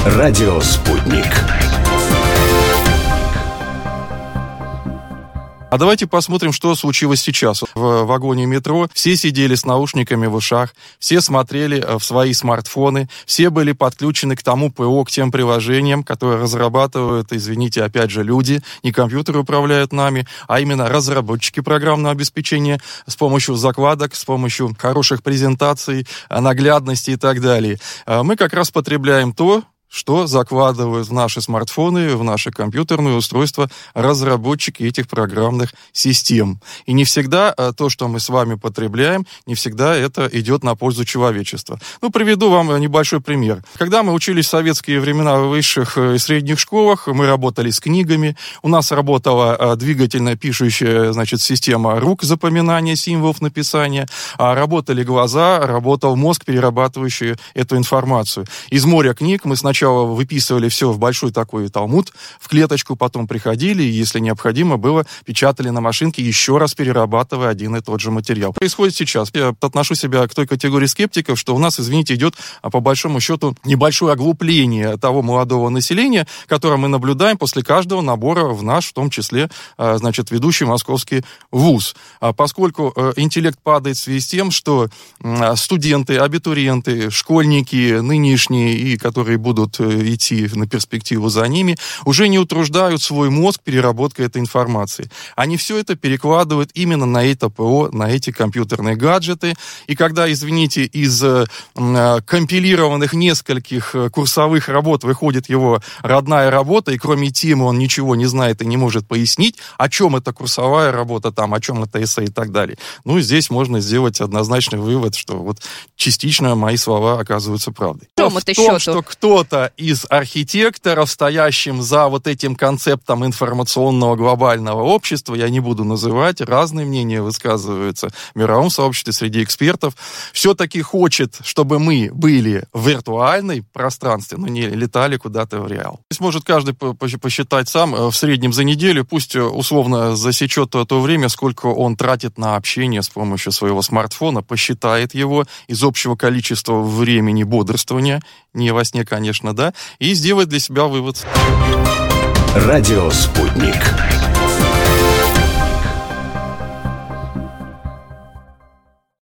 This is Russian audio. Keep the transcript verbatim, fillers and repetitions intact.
Радио «Спутник». А давайте посмотрим, что случилось сейчас. В вагоне метро все сидели с наушниками в ушах, все смотрели в свои смартфоны, все были подключены к тому ПО, к тем приложениям, которые разрабатывают, извините, опять же, люди, не компьютеры управляют нами, а именно разработчики программного обеспечения с помощью закладок, с помощью хороших презентаций, наглядности и так далее. Мы как раз потребляем то, что закладывают в наши смартфоны, в наши компьютерные устройства разработчики этих программных систем. И не всегда то, что мы с вами потребляем, не всегда это идет на пользу человечества. Ну, приведу вам небольшой пример. Когда мы учились в советские времена в высших и средних школах, мы работали с книгами, у нас работала двигательно-пишущая, значит, система рук, запоминания символов, написания, работали глаза, работал мозг, перерабатывающий эту информацию. Из моря книг мы сначала выписывали все в большой такой талмуд, в клеточку, потом приходили, и, если необходимо было, печатали на машинке, еще раз перерабатывая один и тот же материал. Происходит сейчас. Я отношу себя к той категории скептиков, что у нас, извините, идет, по большому счету, небольшое оглупление того молодого населения, которое мы наблюдаем после каждого набора в наш, в том числе, значит, ведущий московский вуз. Поскольку интеллект падает в связи с тем, что студенты, абитуриенты, школьники нынешние и которые будут идти на перспективу за ними, уже не утруждают свой мозг переработкой этой информации. Они все это перекладывают именно на это ПО, на эти компьютерные гаджеты. И когда, извините, из э, компилированных нескольких курсовых работ выходит его родная работа, и кроме темы он ничего не знает и не может пояснить, о чем эта курсовая работа, там, о чем это эссе и так далее. Ну, здесь можно сделать однозначный вывод, что вот частично мои слова оказываются правдой. В том, счету? что кто-то из архитекторов, стоящим за вот этим концептом информационного глобального общества, я не буду называть, разные мнения высказываются в мировом сообществе, среди экспертов, все-таки хочет, чтобы мы были в виртуальной пространстве, но не летали куда-то в реал. Здесь может каждый посчитать сам, в среднем за неделю, пусть условно засечет то, то время, сколько он тратит на общение с помощью своего смартфона, посчитает его из общего количества времени бодрствования, не во сне, конечно, да, и сделать для себя вывод. Радио «Спутник».